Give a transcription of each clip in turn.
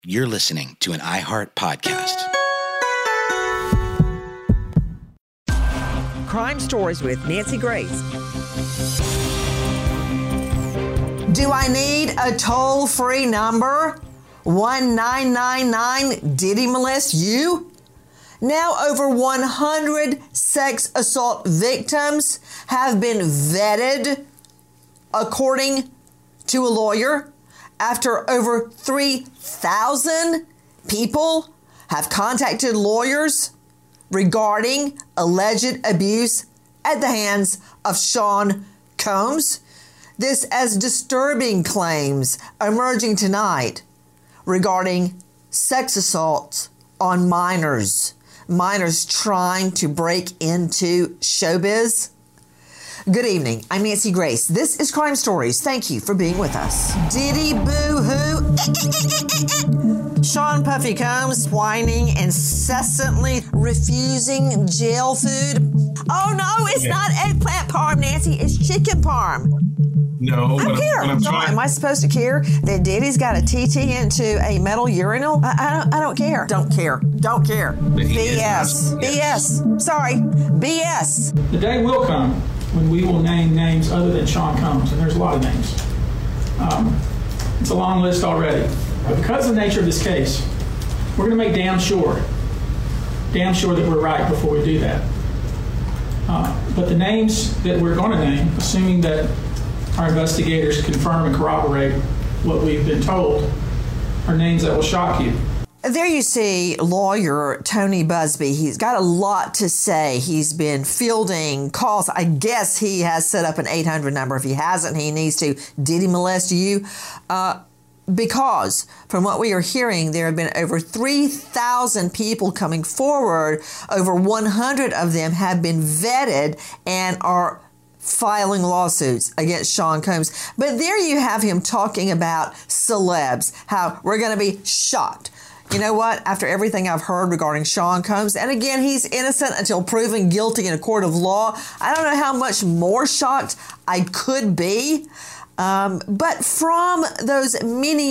You're listening to an iHeart podcast. Crime Stories with Nancy Grace. Do I need a toll-free number? 1-999 Did he molest you? Now over 100 sex assault victims have been vetted, according to a lawyer, after over 3,000 people have contacted lawyers regarding alleged abuse at the hands of Sean Combs. This as disturbing claims emerging tonight regarding sex assaults on minors. Minors trying to break into showbiz. Good evening. I'm Nancy Grace. This is Crime Stories. Thank you for being with us. Diddy boo-hoo. Sean Puffy Combs whining, incessantly refusing jail food. Oh no, it's not eggplant parm, Nancy. It's chicken parm. No, I care. Am I supposed to care that Diddy's got a TT into a metal urinal? I don't care. Don't care. BS. BS. Sorry. BS. The day will come when we will name names other than Sean Combs, and there's a lot of names. It's a long list already. But because of the nature of this case, we're going to make damn sure that we're right before we do that. But the names that we're going to name, assuming that our investigators confirm and corroborate what we've been told, are names that will shock you. There you see lawyer Tony Busby. He's got a lot to say. He's been fielding calls. I guess he has set up an 800 number. If he hasn't, he needs to. Did he molest you? Because from what we are hearing, there have been over 3,000 people coming forward. Over 100 of them have been vetted and are filing lawsuits against Sean Combs. But there you have him talking about celebs, how we're going to be shocked. You know what? After everything I've heard regarding Sean Combs, and again, he's innocent until proven guilty in a court of law, I don't know how much more shocked I could be. But from those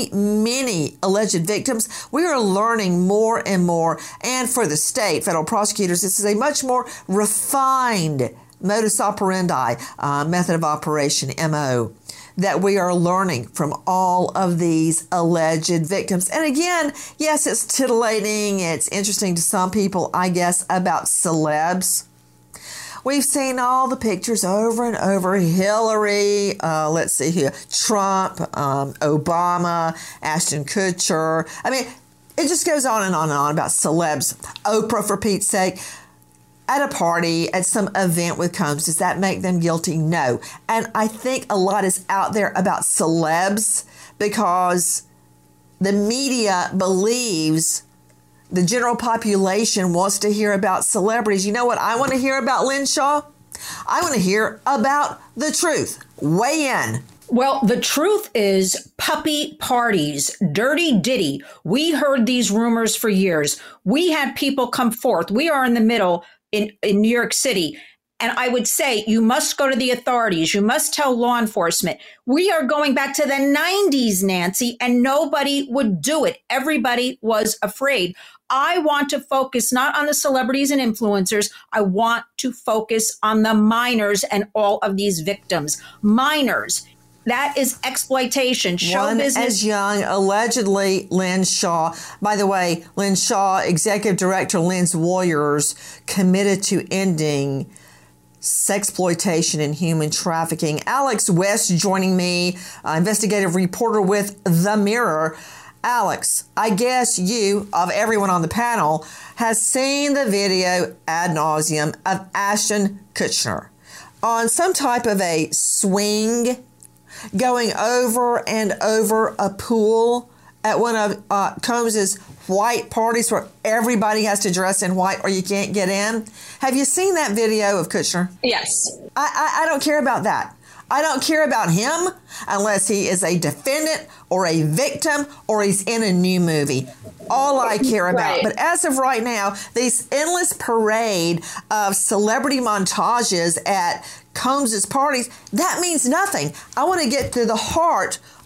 many alleged victims, we are learning more and more. And for the state, federal prosecutors, this is a much more refined modus operandi, method of operation, MO, that we are learning from all of these alleged victims. And again, yes, it's titillating. It's interesting to some people, I guess, about celebs. We've seen all the pictures over and over. Hillary, let's see here, Trump, Obama, Ashton Kutcher. I mean, it just goes on and on and on about celebs. Oprah, for Pete's sake. At a party, at some event with Combs, does that make them guilty? No. And I think a lot is out there about celebs because the media believes the general population wants to hear about celebrities. You know what I want to hear about, Lynn Shaw? I want to hear about the truth. Weigh in. Well, the truth is puppy parties, dirty Diddy. We heard these rumors for years. We had people come forth. We are in the middle in New York City. And I would say you must go to the authorities. You must tell law enforcement. We are going back to the 90s, Nancy, and nobody would do it. Everybody was afraid. I want to focus not on the celebrities and influencers. I want to focus on the minors and all of these victims. Minors. That is exploitation. Show One business. as young, allegedly, Lynn Shaw. By the way, Lynn Shaw, Executive Director, Lynn's Warriors, committed to ending sexploitation and human trafficking. Alex West joining me, investigative reporter with The Mirror. Alex, I guess you, of everyone on the panel, has seen the video ad nauseum of Ashton Kutcher on some type of a swing, going over and over a pool at one of Combs's white parties where everybody has to dress in white or you can't get in. Have you seen that video of Kutcher? Yes. I don't care about that. I don't care about him unless he is a defendant or a victim or he's in a new movie. All I care about. Right. But as of right now, this endless parade of celebrity montages at Combs's parties, that means nothing. I want to get to the heart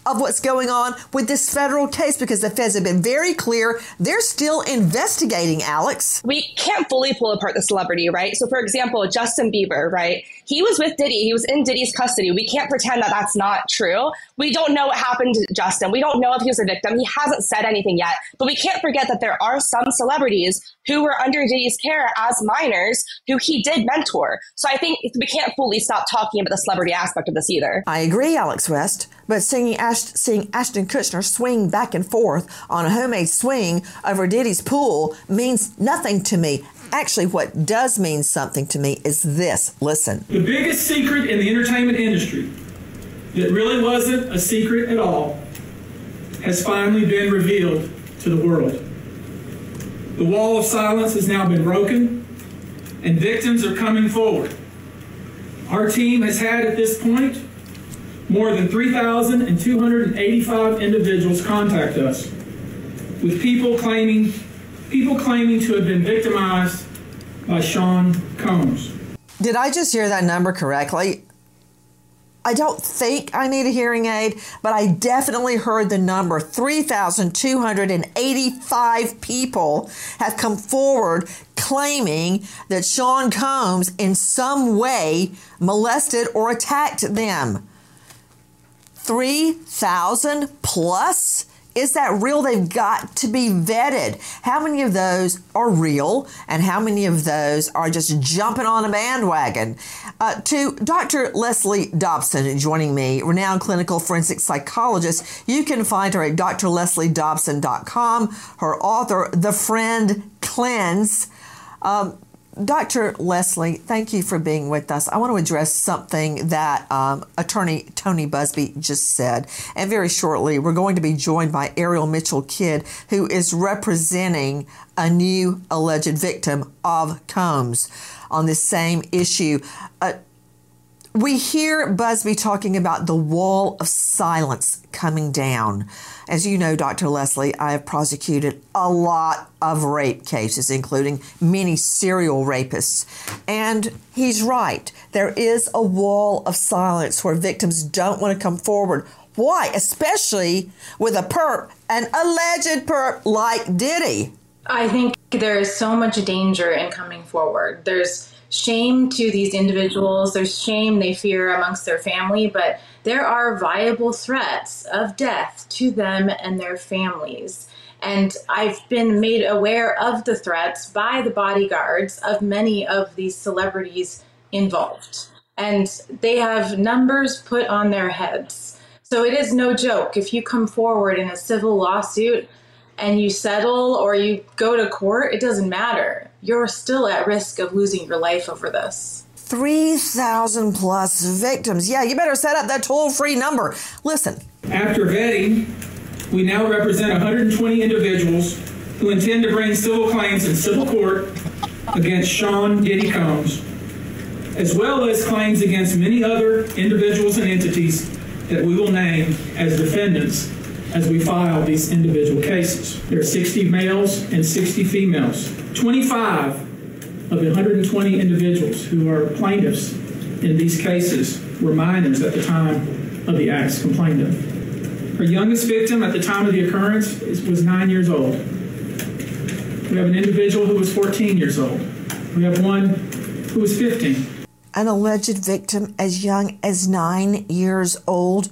of what's going on with this federal case? Because the feds have been very clear. They're still investigating, Alex. We can't fully pull apart the celebrity, right? So, for example, Justin Bieber, right? He was with Diddy. He was in Diddy's custody. We can't pretend that that's not true. We don't know what happened to Justin. We don't know if he was a victim. He hasn't said anything yet. But we can't forget that there are some celebrities who were under Diddy's care as minors who he did mentor. So I think we can't fully stop talking about the celebrity aspect of this either. I agree, Alex West. But seeing Ashton Kutcher swing back and forth on a homemade swing over Diddy's pool means nothing to me. Actually, what does mean something to me is this. Listen. The biggest secret in the entertainment industry that really wasn't a secret at all has finally been revealed to the world. The wall of silence has now been broken, and victims are coming forward. Our team has had at this point more than 3,285 individuals contact us with people claiming to have been victimized by Sean Combs. Did I just hear that number correctly? I don't think I need a hearing aid, but I definitely heard the number. 3,285 people have come forward claiming that Sean Combs in some way molested or attacked them. 3,000 plus? Is that real? They've got to be vetted. How many of those are real and how many of those are just jumping on a bandwagon? To Dr. Leslie Dobson joining me, renowned clinical forensic psychologist. You can find her at drlesliedobson.com. Her author, The Friend Cleanse. Dr. Leslie, thank you for being with us. I want to address something that attorney Tony Buzbee just said. And very shortly, we're going to be joined by Ariel Mitchell-Kidd, who is representing a new alleged victim of Combs on this same issue. We hear Buzbee talking about the wall of silence coming down. As you know, Dr. Leslie, I have prosecuted a lot of rape cases, including many serial rapists. And he's right. There is a wall of silence where victims don't want to come forward. Why? Especially with a perp, an alleged perp like Diddy. I think there is so much danger in coming forward. There's shame to these individuals. There's shame they fear amongst their family, but there are viable threats of death to them and their families. And I've been made aware of the threats by the bodyguards of many of these celebrities involved. And they have numbers put on their heads. So it is no joke. If you come forward in a civil lawsuit and you settle or you go to court, it doesn't matter. You're still at risk of losing your life over this. 3,000 plus victims. Yeah, you better set up that toll-free number. Listen. After vetting, we now represent 120 individuals who intend to bring civil claims in civil court against Sean Diddy Combs, as well as claims against many other individuals and entities that we will name as defendants as we file these individual cases. There are 60 males and 60 females. 25 of the 120 individuals who are plaintiffs in these cases were minors at the time of the acts complained of. Our youngest victim at the time of the occurrence was 9 years old. We have an individual who was 14 years old. We have one who was 15. An alleged victim as young as 9 years old.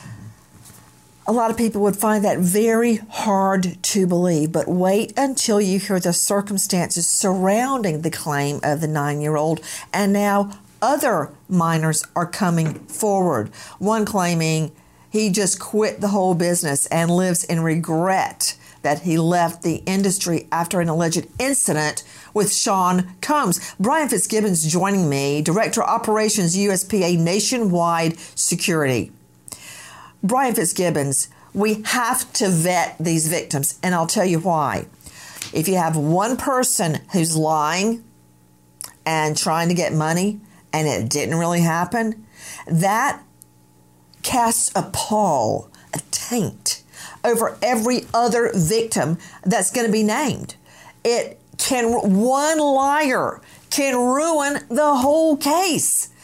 A lot of people would find that very hard to believe, but wait until you hear the circumstances surrounding the claim of the 9-year-old. And now other minors are coming forward. One claiming he just quit the whole business and lives in regret that he left the industry after an alleged incident with Sean Combs. Brian Fitzgibbons joining me, Director of Operations USPA Nationwide Security. Brian Fitzgibbons, we have to vet these victims, and I'll tell you why. If you have one person who's lying and trying to get money and it didn't really happen, that casts a pall, a taint over every other victim that's going to be named. One liar can ruin the whole case.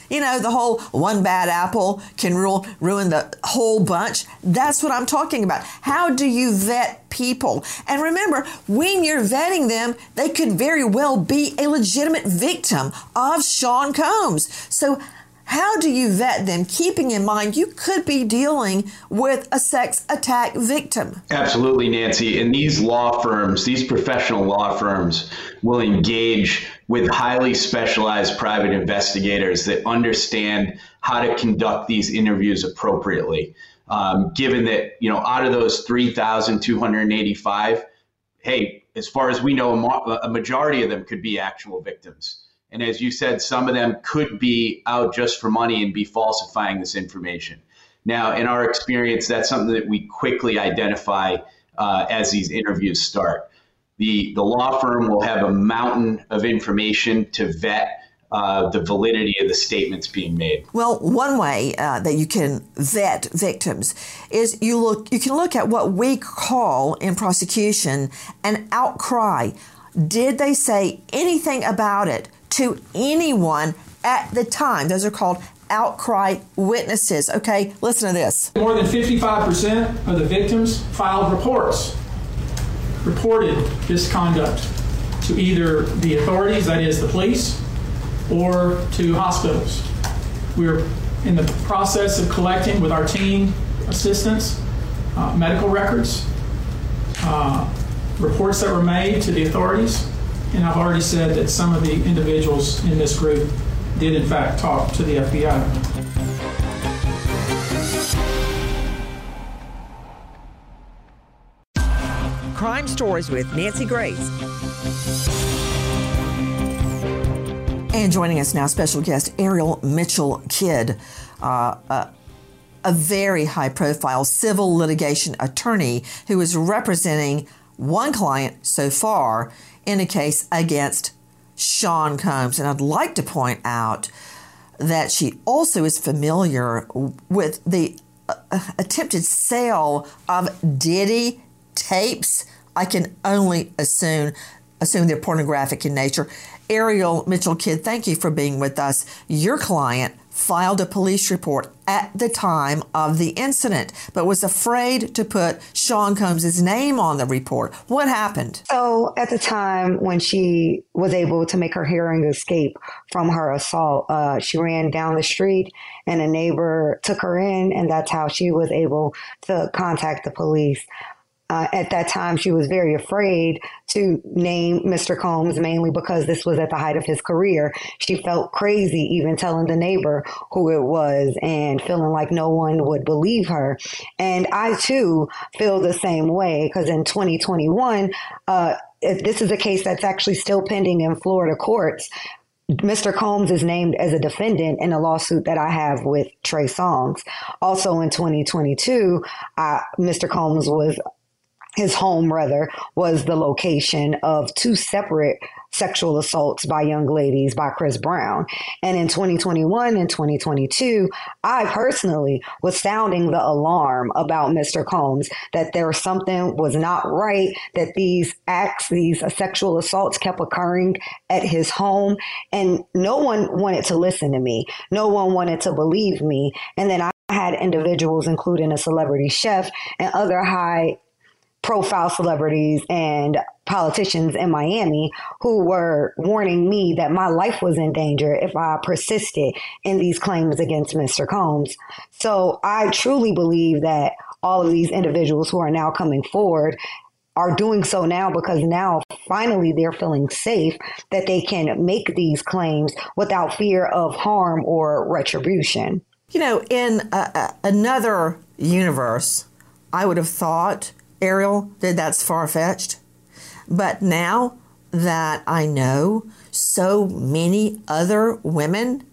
You know, the whole one bad apple can ruin the whole bunch. That's what I'm talking about. How do you vet people? And remember, when you're vetting them, they could very well be a legitimate victim of Sean Combs. So how do you vet them, keeping in mind you could be dealing with a sex attack victim? Absolutely, Nancy. And these law firms, these professional law firms, will engage with highly specialized private investigators that understand how to conduct these interviews appropriately. Given that, out of those 3,285, hey, as far as we know, a majority of them could be actual victims. And as you said, some of them could be out just for money and be falsifying this information. Now, in our experience, that's something that we quickly identify as these interviews start. The law firm will have a mountain of information to vet the validity of the statements being made. Well, one way that you can vet victims is you can look at what we call in prosecution an outcry. Did they say anything about it to anyone at the time? Those are called outcry witnesses. Okay, listen to this. More than 55% of the victims filed reported this conduct to either the authorities, that is the police, or to hospitals. We're in the process of collecting with our team assistants medical records, reports that were made to the authorities, and I've already said that some of the individuals in this group did in fact talk to the FBI. Crime Stories with Nancy Grace. And joining us now, special guest Ariel Mitchell Kidd, a very high-profile civil litigation attorney who is representing one client so far in a case against Sean Combs. And I'd like to point out that she also is familiar with the attempted sale of Diddy tapes. I can only assume they're pornographic in nature. Ariel Mitchell Kidd, thank you for being with us. Your client filed a police report at the time of the incident, but was afraid to put Sean Combs' name on the report. What happened? So at the time when she was able to make her hearing escape from her assault, she ran down the street and a neighbor took her in, and that's how she was able to contact the police. At that time, she was very afraid to name Mr. Combs, mainly because this was at the height of his career. She felt crazy even telling the neighbor who it was and feeling like no one would believe her. And I, too, feel the same way because in 2021, this is a case that's actually still pending in Florida courts. Mr. Combs is named as a defendant in a lawsuit that I have with Trey Songz. Also in 2022, Mr. Combs his home was the location of two separate sexual assaults by young ladies by Chris Brown. And in 2021 and 2022, I personally was sounding the alarm about Mr. Combs, that there was something was not right, that these acts, these sexual assaults kept occurring at his home. And no one wanted to listen to me. No one wanted to believe me. And then I had individuals, including a celebrity chef and other high profile celebrities and politicians in Miami who were warning me that my life was in danger if I persisted in these claims against Mr. Combs. So I truly believe that all of these individuals who are now coming forward are doing so now because now finally they're feeling safe that they can make these claims without fear of harm or retribution. You know, in another universe, I would have thought, Ariel, that that's far-fetched. But now that I know so many other women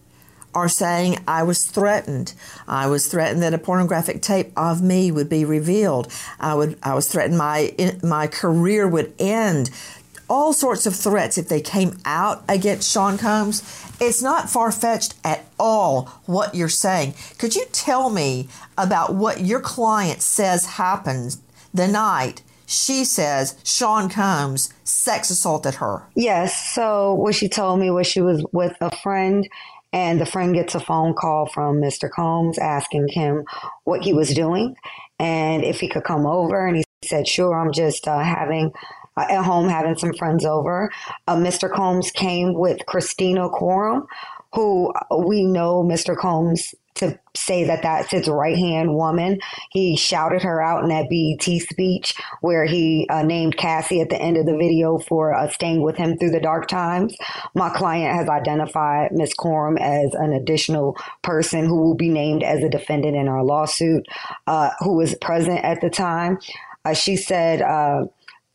are saying I was threatened. I was threatened that a pornographic tape of me would be revealed. I was threatened my career would end. All sorts of threats if they came out against Sean Combs. It's not far-fetched at all what you're saying. Could you tell me about what your client says happened the night she says Sean Combs sex assaulted her? Yes. So what she told me was she was with a friend And the friend gets a phone call from Mr. Combs asking him what he was doing and if he could come over. And he said, sure, I'm just at home having some friends over. Mr. Combs came with Christina Quorum, who we know Mr. Combs to say that that's his right-hand woman. He shouted her out in that BET speech where he named Cassie at the end of the video for staying with him through the dark times. My client has identified Ms. Quorum as an additional person who will be named as a defendant in our lawsuit, who was present at the time. She said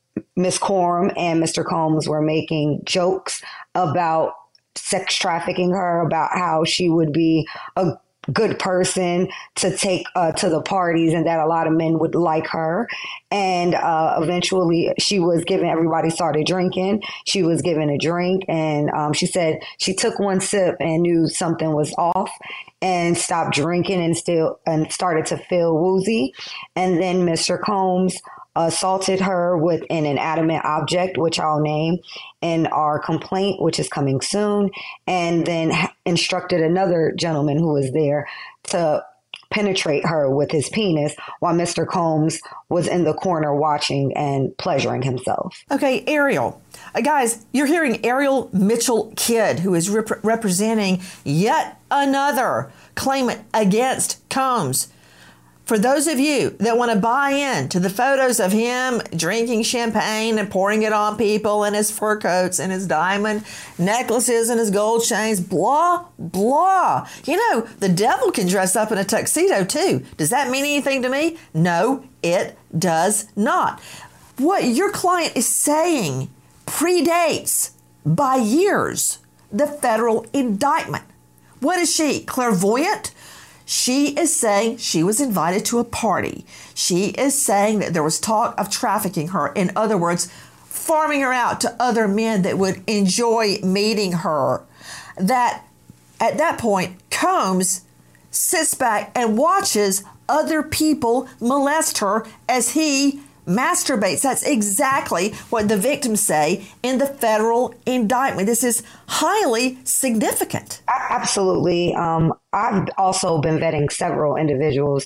Ms. Quorum and Mr. Combs were making jokes about sex trafficking her, about how she would be a good person to take to the parties and that a lot of men would like her. And eventually everybody started drinking. She was given a drink and she said she took one sip and knew something was off and stopped drinking and started to feel woozy. And then Mr. Combs assaulted her with an inanimate object, which I'll name in our complaint, which is coming soon, and then instructed another gentleman who was there to penetrate her with his penis while Mr. Combs was in the corner watching and pleasuring himself. Okay, Ariel. Guys, you're hearing Ariel Mitchell Kidd, who is representing yet another claimant against Combs. For those of you that want to buy in to the photos of him drinking champagne and pouring it on people and his fur coats and his diamond necklaces and his gold chains, blah, blah. You know, the devil can dress up in a tuxedo too. Does that mean anything to me? No, it does not. What your client is saying predates by years the federal indictment. What is she, clairvoyant? She is saying she was invited to a party. She is saying that there was talk of trafficking her. In other words, farming her out to other men that would enjoy meeting her. That at that point, Combs sits back and watches other people molest her as he masturbates. That's exactly what the victims say in the federal indictment. This is highly significant. Absolutely. I've also been vetting several individuals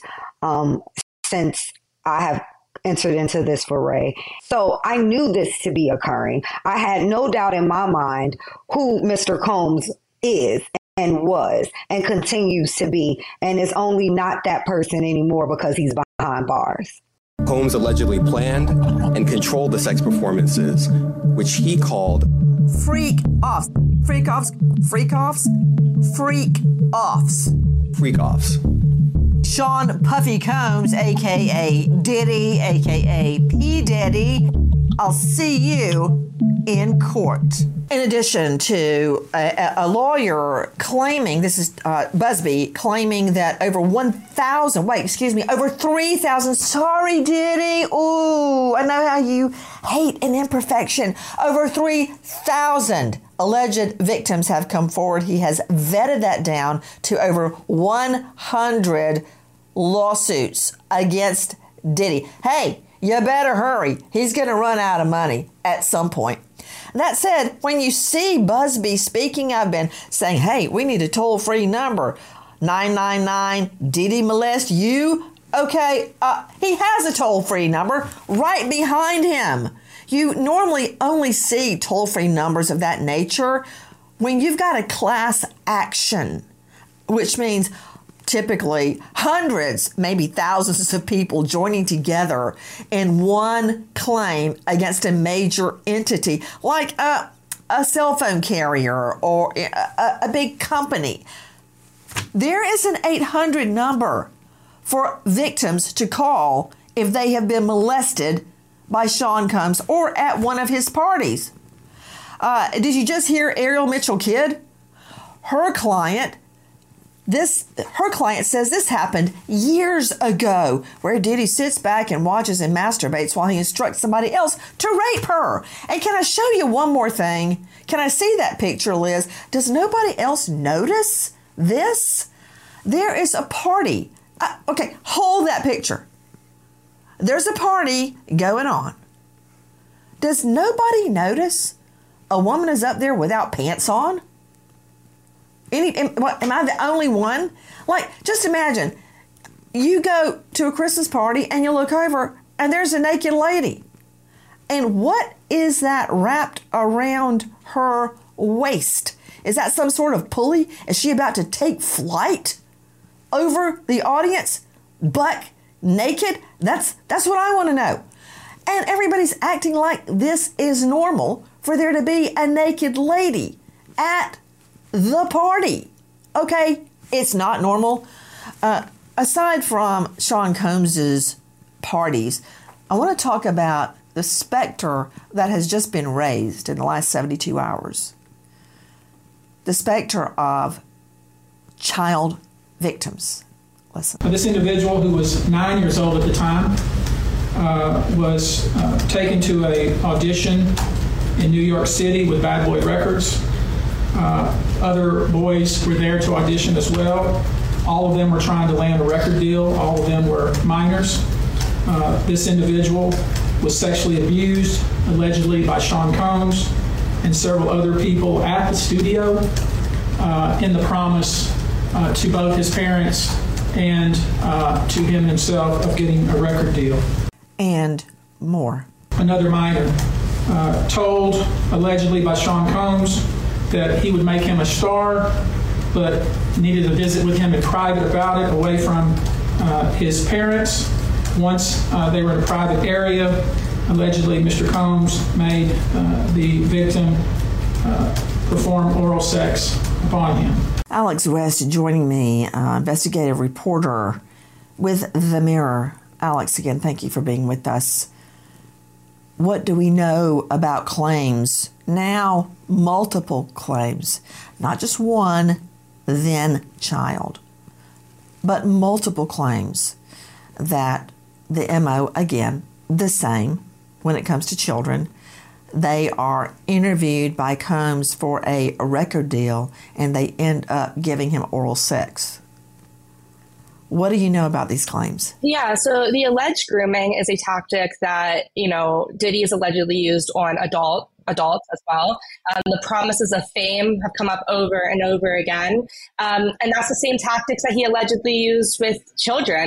since I have entered into this foray. So I knew this to be occurring. I had no doubt in my mind who Mr. Combs is and was and continues to be, and is only not that person anymore because he's behind bars. Combs allegedly planned and controlled the sex performances, which he called freak-offs. Freak-offs. Freak-offs. Freak-offs. Freak-offs. Sean Puffy Combs, a.k.a. Diddy, a.k.a. P. Diddy, I'll see you in court. In addition to a lawyer claiming, this is Busby, claiming that over 3,000, sorry, Diddy. Ooh, I know how you hate an imperfection. Over 3,000 alleged victims have come forward. He has vetted that down to over 100 lawsuits against Diddy. Hey, you better hurry. He's going to run out of money at some point. That said, when you see Busby speaking, I've been saying, hey, we need a toll-free number. 999 Diddy molest you? Okay, he has a toll-free number right behind him. You normally only see toll-free numbers of that nature when you've got a class action, which means typically hundreds, maybe thousands of people joining together in one claim against a major entity like a cell phone carrier or a big company. There is an 800 number for victims to call if they have been molested by Sean Combs or at one of his parties. Did you just hear Ariel Mitchell Kidd? Her client says this happened years ago, where Diddy sits back and watches and masturbates while he instructs somebody else to rape her. And can I show you one more thing? Can I see that picture, Liz? Does nobody else notice this? There is a party. Okay, hold that picture. There's a party going on. Does nobody notice a woman is up there without pants on? Am I the only one? Like, just imagine, you go to a Christmas party and you look over and there's a naked lady. And what is that wrapped around her waist? Is that some sort of pulley? Is she about to take flight over the audience, buck naked? That's what I want to know. And everybody's acting like this is normal for there to be a naked lady at the party. Okay, it's not normal. Aside from Sean Combs's parties, I want to talk about the specter that has just been raised in the last 72 hours. The specter of child victims. Listen. This individual, who was 9 years old at the time, was taken to an audition in New York City with Bad Boy Records. Other boys were there to audition as well. All of them were trying to land a record deal. All of them were minors. This individual was sexually abused, allegedly by Sean Combs and several other people at the studio, in the promise to both his parents and to him himself of getting a record deal. And more. Another minor told, allegedly by Sean Combs, that he would make him a star, but needed to visit with him in private about it, away from his parents. Once they were in a private area, allegedly Mr. Combs made the victim perform oral sex upon him. Alex West joining me, investigative reporter with The Mirror. Alex, again, thank you for being with us. What do we know about claims? Now, multiple claims. Not just one, then child, but multiple claims that the MO, again, the same when it comes to children. They are interviewed by Combs for a record deal, and they end up giving him oral sex. What do you know about these claims? Yeah, so the alleged grooming is a tactic that, Diddy has allegedly used on adults as well. The promises of fame have come up over and over again. And that's the same tactics that he allegedly used with children.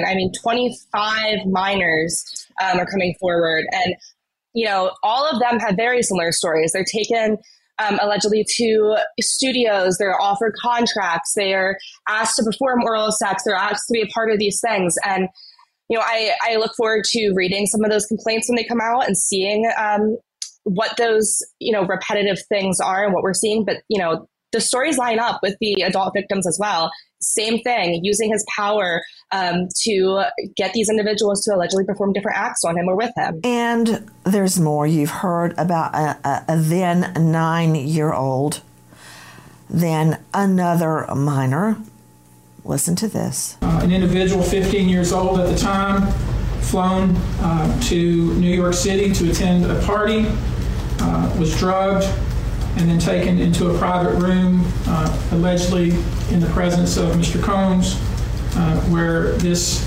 25 minors are coming forward. And, all of them have very similar stories. They're taken allegedly to studios. They're offered contracts. They are asked to perform oral sex. They're asked to be a part of these things. And, I look forward to reading some of those complaints when they come out and seeing what those, repetitive things are and what we're seeing. But, the stories line up with the adult victims as well. Same thing, using his power to get these individuals to allegedly perform different acts on him or with him. And there's more. You've heard about a then 9-year-old, then another minor. Listen to this. An individual 15 years old at the time, flown to New York City to attend a party, was drugged, and then taken into a private room, allegedly in the presence of Mr. Combs, where this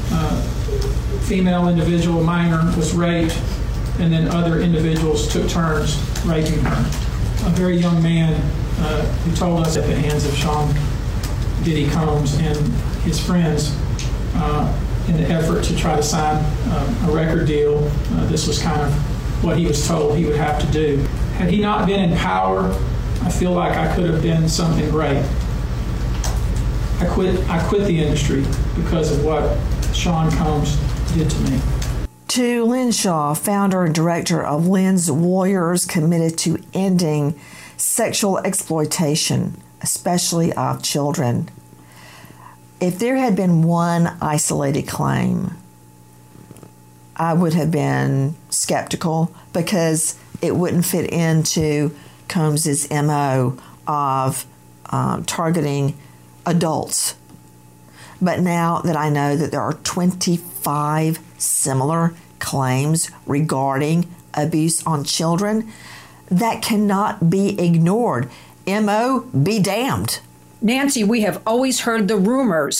female individual minor was raped, and then other individuals took turns raping her. A very young man who told us at the hands of Sean Diddy Combs and his friends, in the effort to try to sign a record deal, this was kind of what he was told he would have to do. Had he not been in power, I feel like I could have been something great. I quit the industry because of what Sean Combs did to me. To Lynn Shaw, founder and director of Lynn's Warriors, committed to ending sexual exploitation, especially of children. If there had been one isolated claim, I would have been skeptical because it wouldn't fit into Combs's MO of targeting adults. But now that I know that there are 25 similar claims regarding abuse on children, that cannot be ignored. MO be damned. Nancy, we have always heard the rumors.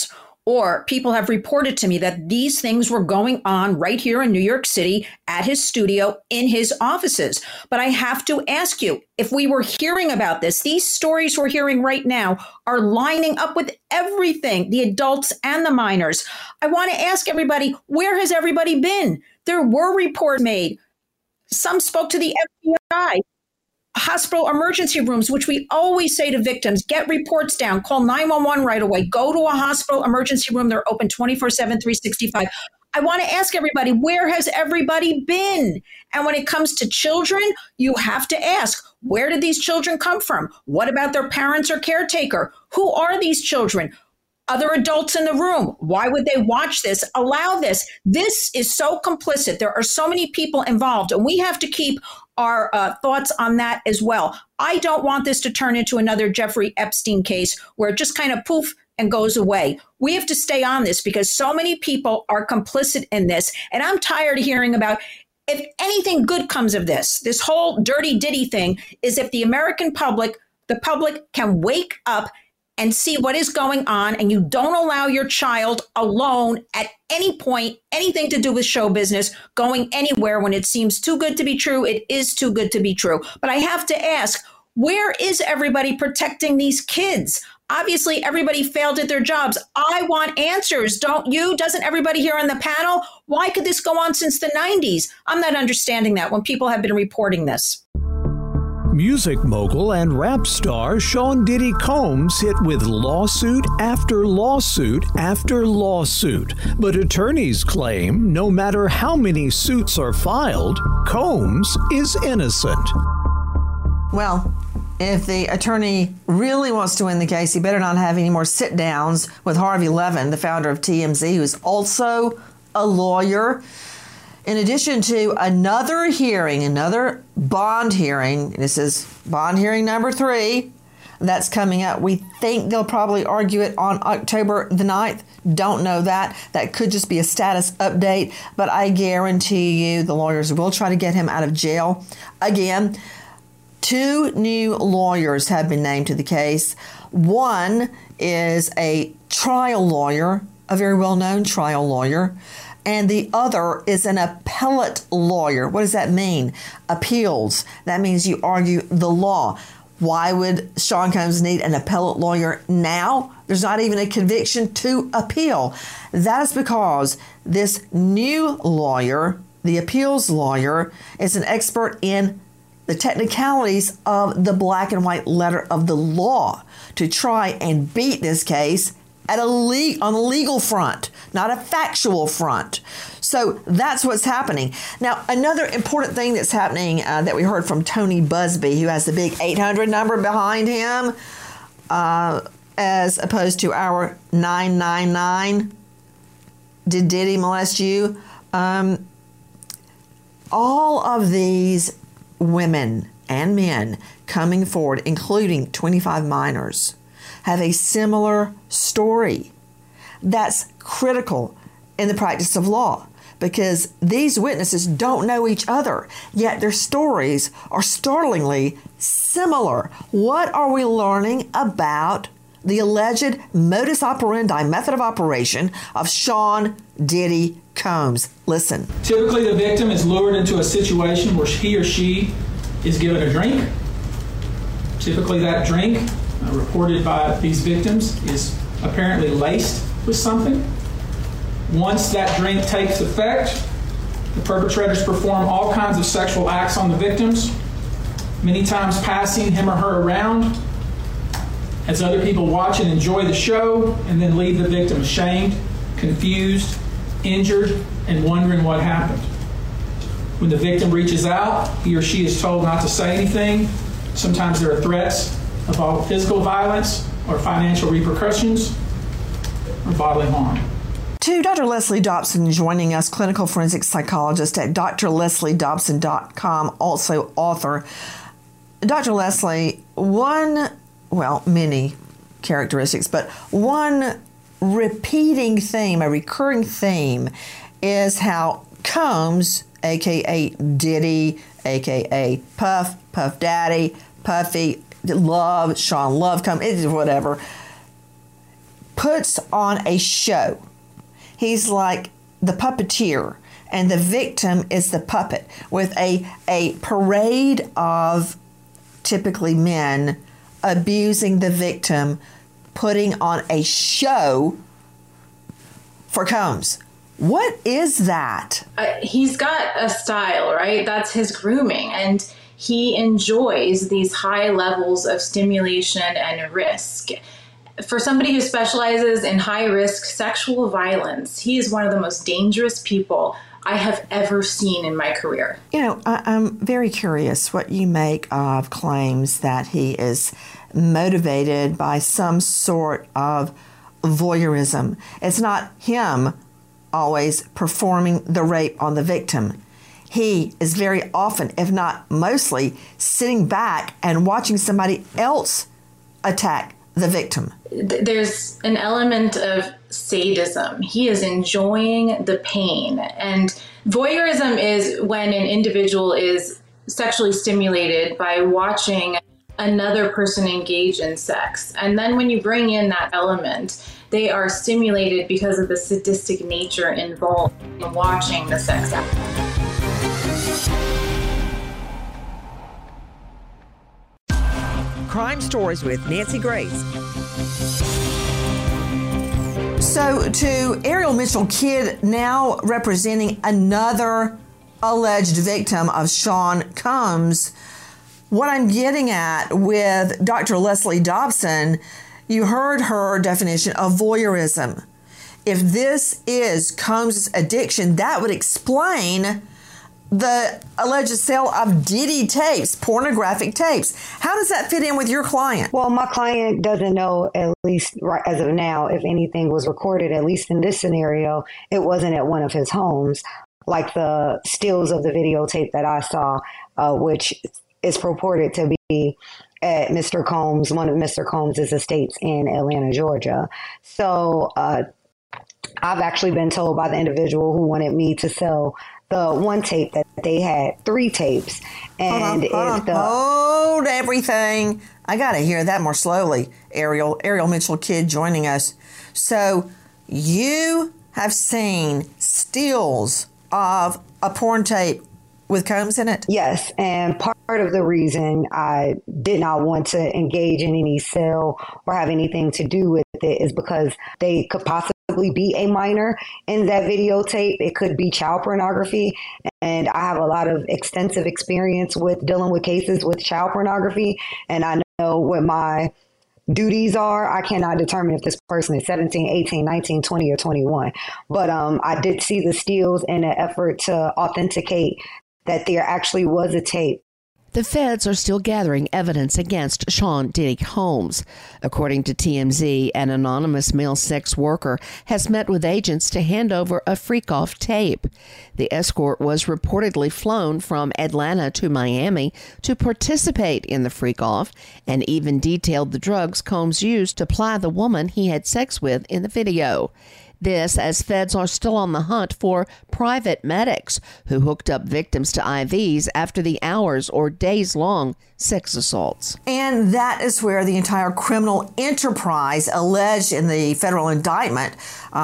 or people have reported to me that these things were going on right here in New York City at his studio in his offices. But I have to ask you, if we were hearing about this, these stories we're hearing right now are lining up with everything, the adults and the minors. I want to ask everybody, where has everybody been? There were reports made. Some spoke to the FBI. Hospital emergency rooms, which we always say to victims, get reports down, call 911 right away, go to a hospital emergency room. They're open 24/7, 365. I want to ask everybody, where has everybody been? And when it comes to children, you have to ask, where did these children come from? What about their parents or caretaker? Who are these children? Other adults in the room. Why would they watch this, allow this? This is so complicit. There are so many people involved, and we have to keep our thoughts on that as well. I don't want this to turn into another Jeffrey Epstein case where it just kind of poof and goes away. We have to stay on this because so many people are complicit in this. And I'm tired of hearing about, if anything good comes of this whole dirty Diddy thing, is if the American public, the public can wake up and see what is going on, and you don't allow your child alone at any point, anything to do with show business, going anywhere. When it seems too good to be true, it is too good to be true. But I have to ask, where is everybody protecting these kids? Obviously, everybody failed at their jobs. I want answers, don't you? Doesn't everybody here on the panel? Why could this go on since the 90s? I'm not understanding that when people have been reporting this. Music mogul and rap star Sean Diddy Combs hit with lawsuit after lawsuit after lawsuit. But attorneys claim no matter how many suits are filed, Combs is innocent. Well, if the attorney really wants to win the case, he better not have any more sit-downs with Harvey Levin, the founder of TMZ, who's also a lawyer. In addition to another hearing, another bond hearing, this is bond hearing number 3, that's coming up. We think they'll probably argue it on October the 9th. Don't know that. That could just be a status update, but I guarantee you the lawyers will try to get him out of jail. Again, 2 new lawyers have been named to the case. One is a trial lawyer, a very well-known trial lawyer, and the other is an appellate lawyer. What does that mean? Appeals. That means you argue the law. Why would Sean Combs need an appellate lawyer now? There's not even a conviction to appeal. That is because this new lawyer, the appeals lawyer, is an expert in the technicalities of the black and white letter of the law to try and beat this case on a legal front, not a factual front. So that's what's happening. Now, another important thing that's happening that we heard from Tony Buzbee, who has the big 800 number behind him, as opposed to our 999, did Diddy molest you? All of these women and men coming forward, including 25 minors, have a similar story. That's critical in the practice of law because these witnesses don't know each other, yet their stories are startlingly similar. What are we learning about the alleged modus operandi, method of operation of Sean Diddy Combs? Listen. Typically, the victim is lured into a situation where he or she is given a drink. Typically, that drink, reported by these victims, is apparently laced with something. Once that drink takes effect, the perpetrators perform all kinds of sexual acts on the victims, many times passing him or her around as other people watch and enjoy the show, and then leave the victim ashamed, confused, injured, and wondering what happened. When the victim reaches out, he or she is told not to say anything. Sometimes there are threats of physical violence or financial repercussions or bodily harm. To Dr. Leslie Dobson joining us, clinical forensic psychologist at drlesliedobson.com, also author. Dr. Leslie, many characteristics, but one repeating theme, a recurring theme, is how Combs, a.k.a. Diddy, a.k.a. Puff Daddy, Puffy, Love, Sean Love, whatever, puts on a show. He's like the puppeteer, and the victim is the puppet, with a parade of typically men abusing the victim, putting on a show for Combs. What is that? He's got a style, right? That's his grooming. And he enjoys these high levels of stimulation and risk. For somebody who specializes in high risk sexual violence, he is one of the most dangerous people I have ever seen in my career. You know, I'm very curious what you make of claims that he is motivated by some sort of voyeurism. It's not him always performing the rape on the victim. He is very often, if not mostly, sitting back and watching somebody else attack the victim. There's an element of sadism. He is enjoying the pain. And voyeurism is when an individual is sexually stimulated by watching another person engage in sex. And then when you bring in that element, they are stimulated because of the sadistic nature involved in watching the sex act. Crime Stories with Nancy Grace. So to Ariel Mitchell Kidd, now representing another alleged victim of Sean Combs, what I'm getting at with Dr. Leslie Dobson, you heard her definition of voyeurism. If this is Combs' addiction, that would explain the alleged sale of Diddy tapes, pornographic tapes. How does that fit in with your client? Well, my client doesn't know, at least right as of now, if anything was recorded, at least in this scenario, it wasn't at one of his homes, like the stills of the videotape that I saw, which is purported to be at Mr. Combs, one of Mr. Combs' estates in Atlanta, Georgia. So I've actually been told by the individual who wanted me to sell the one tape that they had 3 tapes. And Hold everything. I got to hear that more slowly. Ariel Mitchell Kidd joining us. So you have seen stills of a porn tape with Combs in it? Yes, and part of the reason I did not want to engage in any sale or have anything to do with it is because they could possibly be a minor in that videotape. It could be child pornography, and I have a lot of extensive experience with dealing with cases with child pornography, and I know what my duties are. I cannot determine if this person is 17, 18, 19, 20, or 21. But I did see the stills in an effort to authenticate that there actually was a tape. The feds are still gathering evidence against Sean Diddy Combs. According to TMZ, an anonymous male sex worker has met with agents to hand over a freak-off tape. The escort was reportedly flown from Atlanta to Miami to participate in the freak-off and even detailed the drugs Combs used to ply the woman he had sex with in the video. This as feds are still on the hunt for private medics who hooked up victims to IVs after the hours or days-long sex assaults. And that is where the entire criminal enterprise alleged in the federal indictment,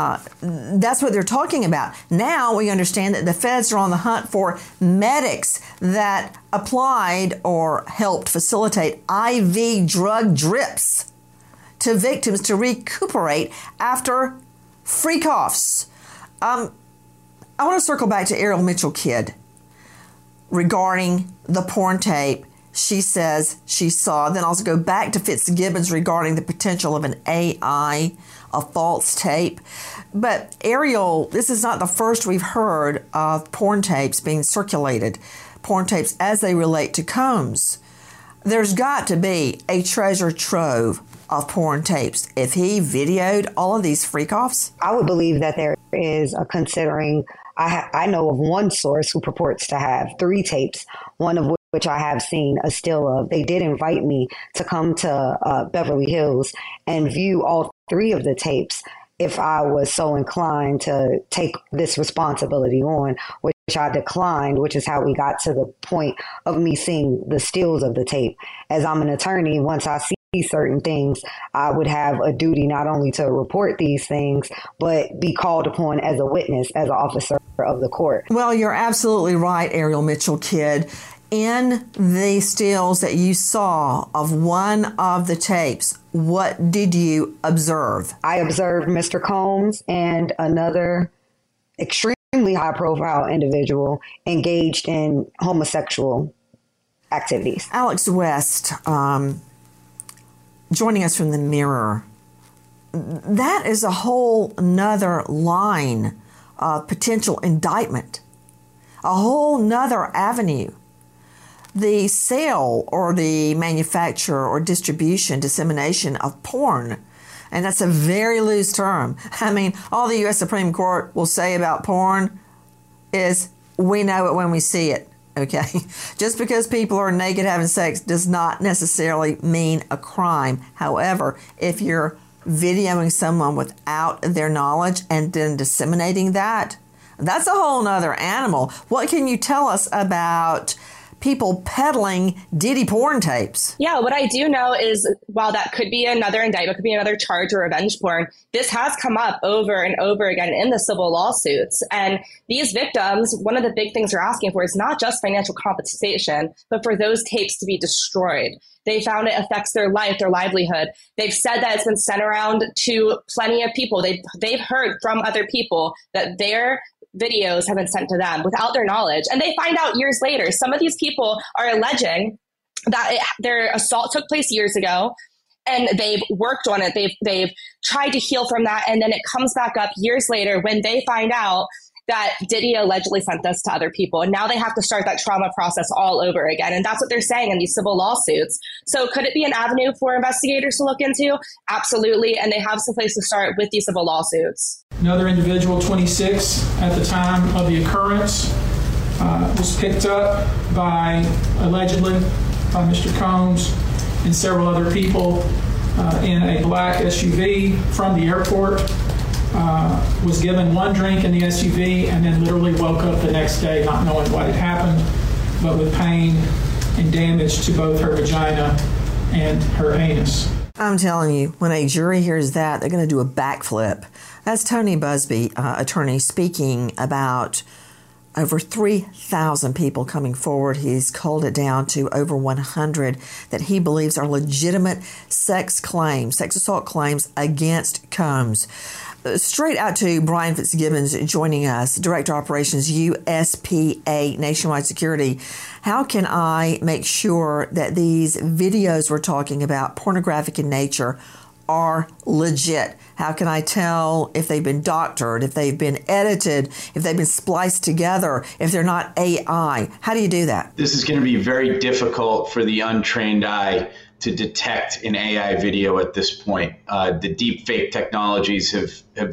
that's what they're talking about. Now we understand that the feds are on the hunt for medics that applied or helped facilitate IV drug drips to victims to recuperate after freak-offs. I want to circle back to Ariel Mitchell Kidd regarding the porn tape she says she saw. Then also go back to Fitzgibbons regarding the potential of an AI, a false tape. But Ariel, this is not the first we've heard of porn tapes being circulated, porn tapes as they relate to Combs. There's got to be a treasure trove of porn tapes if he videoed all of these freak-offs. I would believe that there is, considering I know of one source who purports to have 3 tapes, one of which I have seen a still of. They did invite me to come to Beverly Hills and view all 3 of the tapes if I was so inclined to take this responsibility on, which I declined, which is how we got to the point of me seeing the stills of the tape. As I'm an attorney, once I see certain things, I would have a duty not only to report these things, but be called upon as a witness, as an officer of the court. Well, you're absolutely right, Ariel Mitchell Kidd. In the stills that you saw of one of the tapes, what did you observe? I observed Mr. Combs and another extremely high-profile individual engaged in homosexual activities. Alex West, joining us from the Mirror. That is a whole nother line of potential indictment, a whole nother avenue. The sale or the manufacture or distribution, dissemination of porn, and that's a very loose term. I mean, all the U.S. Supreme Court will say about porn is we know it when we see it. Okay, just because people are naked having sex does not necessarily mean a crime. However, if you're videoing someone without their knowledge and then disseminating that, that's a whole nother animal. What can you tell us about people peddling Diddy porn tapes? Yeah, what I do know is while that could be another indictment, could be another charge or revenge porn, this has come up over and over again in the civil lawsuits. And these victims, one of the big things they're asking for is not just financial compensation, but for those tapes to be destroyed. They found it affects their life, their livelihood. They've said that it's been sent around to plenty of people. They've heard from other people that their videos have been sent to them without their knowledge. And they find out years later. Some of these people are alleging that their assault took place years ago and they've worked on it. They've tried to heal from that. And then it comes back up years later when they find out that Diddy allegedly sent this to other people. And now they have to start that trauma process all over again. And that's what they're saying in these civil lawsuits. So could it be an avenue for investigators to look into? Absolutely. And they have some place to start with these civil lawsuits. Another individual, 26, at the time of the occurrence, was picked up allegedly by Mr. Combs and several other people in a black SUV from the airport. Was given one drink in the SUV and then literally woke up the next day not knowing what had happened, but with pain and damage to both her vagina and her anus. I'm telling you, when a jury hears that, they're going to do a backflip. That's Tony Buzbee, attorney, speaking about over 3,000 people coming forward. He's culled it down to over 100 that he believes are legitimate sex assault claims against Combs. Straight out to Brian Fitzgibbons joining us, Director of Operations, USPA Nationwide Security. How can I make sure that these videos we're talking about, pornographic in nature, are legit? How can I tell if they've been doctored, if they've been edited, if they've been spliced together, if they're not AI? How do you do that? This is going to be very difficult for the untrained eye to detect an AI video at this point. The deep fake technologies have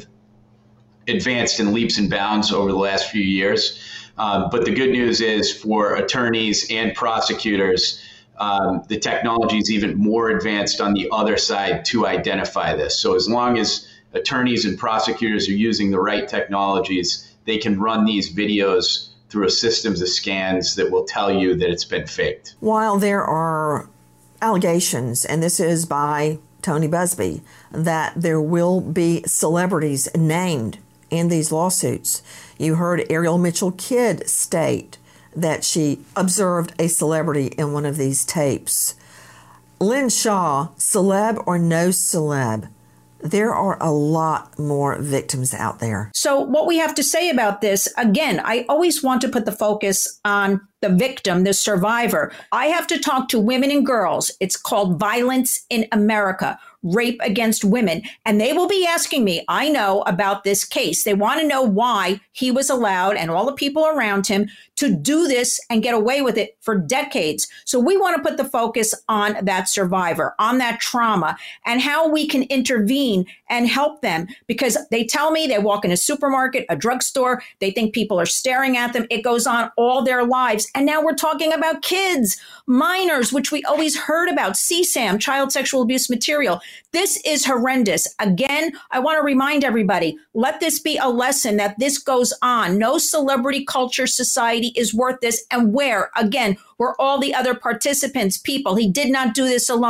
advanced in leaps and bounds over the last few years. But the good news is for attorneys and prosecutors, the technology is even more advanced on the other side to identify this. So as long as attorneys and prosecutors are using the right technologies, they can run these videos through a systems of scans that will tell you that it's been faked. While there are allegations, and this is by Tony Buzbee, that there will be celebrities named in these lawsuits. You heard Ariel Mitchell Kidd state that she observed a celebrity in one of these tapes. Lynn Shaw, celeb or no celeb, there are a lot more victims out there. So what we have to say about this, again, I always want to put the focus on the victim, the survivor. I have to talk to women and girls. It's called Violence in America, Rape Against Women. And they will be asking me, I know about this case. They want to know why he was allowed and all the people around him to do this and get away with it for decades. So we want to put the focus on that survivor, on that trauma, and how we can intervene and help them. Because they tell me they walk in a supermarket, a drugstore, they think people are staring at them. It goes on all their lives. And now we're talking about kids, minors, which we always heard about, CSAM, child sexual abuse material. This is horrendous. Again, I want to remind everybody, let this be a lesson that this goes on. No celebrity culture society is worth this. And where, again, were all the other participants, people, he did not do this alone.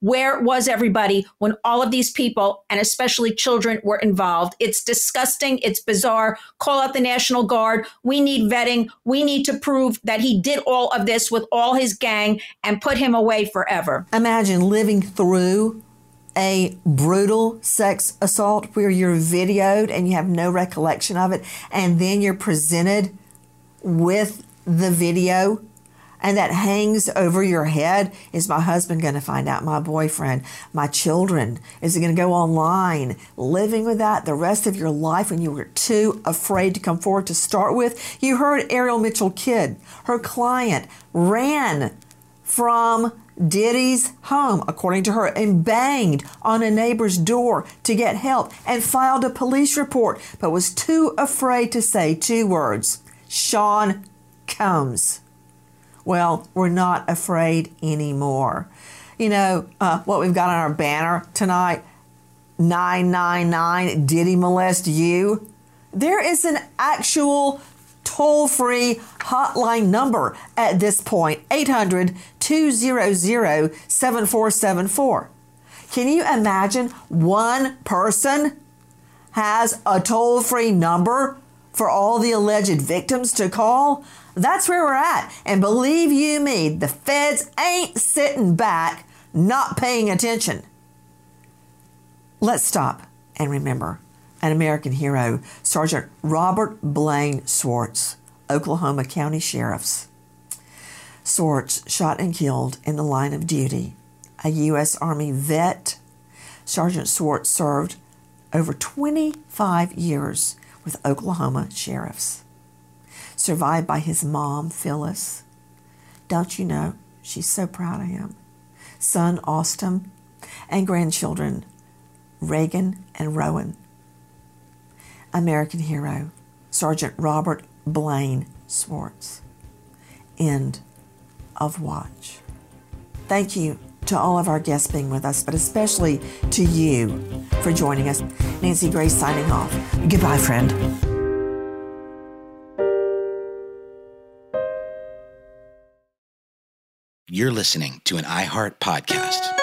Where was everybody when all of these people, and especially children, were involved? It's disgusting. It's bizarre. Call out the National Guard. We need vetting. We need to prove that he did all of this with all his gang and put him away forever. Imagine living through a brutal sex assault where you're videoed and you have no recollection of it, and then you're presented with the video and that hangs over your head. Is my husband going to find out? My boyfriend? My children? Is it going to go online? Living with that the rest of your life when you were too afraid to come forward to start with. You heard Ariel Mitchell Kidd, her client, ran from Diddy's home, according to her, and banged on a neighbor's door to get help and filed a police report, but was too afraid to say 2 words: Sean Combs. Well, we're not afraid anymore. You know, what we've got on our banner tonight, 999, Diddy molest you? There is an actual toll-free hotline number at this point, 800-200-7474. Can you imagine one person has a toll-free number for all the alleged victims to call? That's where we're at. And believe you me, the feds ain't sitting back, not paying attention. Let's stop and remember an American hero, Sergeant Robert Blaine Swartz, Oklahoma County Sheriff's. Swartz shot and killed in the line of duty, a U.S. Army vet. Sergeant Swartz served over 25 years with Oklahoma Sheriffs. Survived by his mom, Phyllis. Don't you know, she's so proud of him. Son, Austin, and grandchildren, Reagan and Rowan. American hero, Sergeant Robert Blaine Swartz. End of watch. Thank you to all of our guests being with us, but especially to you for joining us. Nancy Grace signing off. Goodbye, friend. You're listening to an iHeart podcast.